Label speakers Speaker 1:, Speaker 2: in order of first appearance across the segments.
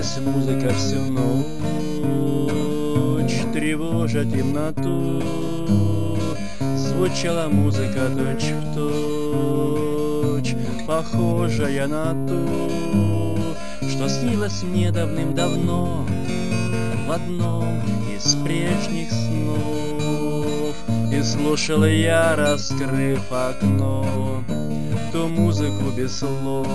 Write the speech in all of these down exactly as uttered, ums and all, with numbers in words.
Speaker 1: снилась музыка всю ночь, тревожа темноту. Звучала музыка точь в точь, похожая на ту, что снилась мне давным-давно в одном из прежних снов. И слушал я, раскрыв окно, ту музыку без слов.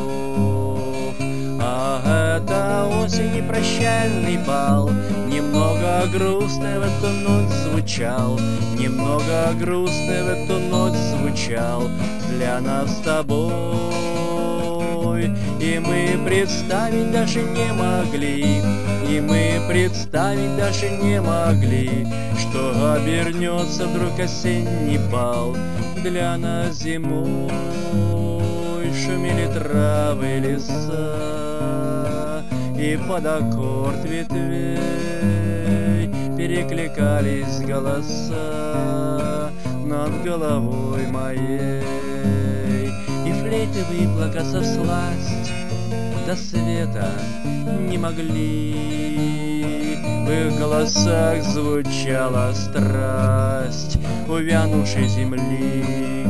Speaker 1: А это осень и прощальный бал, немного грустный в эту ночь звучал, немного грустный в эту ночь звучал для нас с тобой. И мы представить даже не могли, и мы представить даже не могли, что обернется вдруг осенний бал для нас зимой. Шумели травы, леса, и под аккорд ветвей перекликались голоса над головой моей. И флейты выплакаться всласть до света не могли. В их голосах звучала страсть увянувшей земли.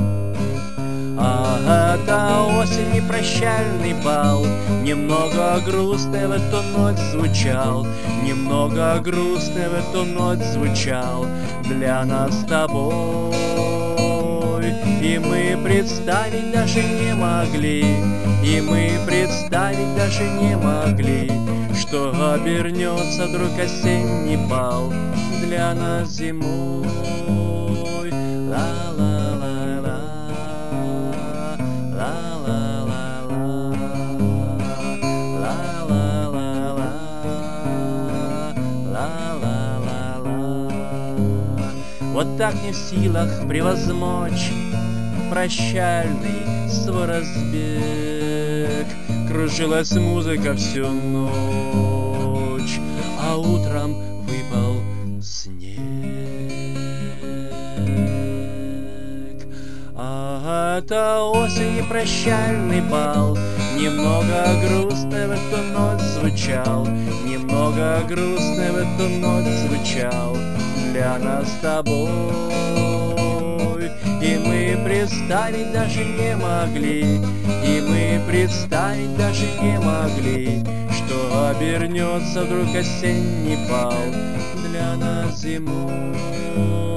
Speaker 1: А это осень и прощальный бал, немного грустный в эту ночь звучал, немного грустный в эту ночь звучал для нас с тобой. И мы представить даже не могли, и мы представить даже не могли, что обернется вдруг осенний бал для нас зимой. Ла-ла-ла-ла. Вот так не в силах превозмочь прощальный свой разбег. Кружилась музыка всю ночь, а утром выпал снег. А это осень и прощальный бал, немного грустный в эту ночь звучал, немного грустный в эту ночь звучал для нас с тобой. И мы представить даже не могли, и мы представить даже не могли, что обернется вдруг осенний бал для нас зимой.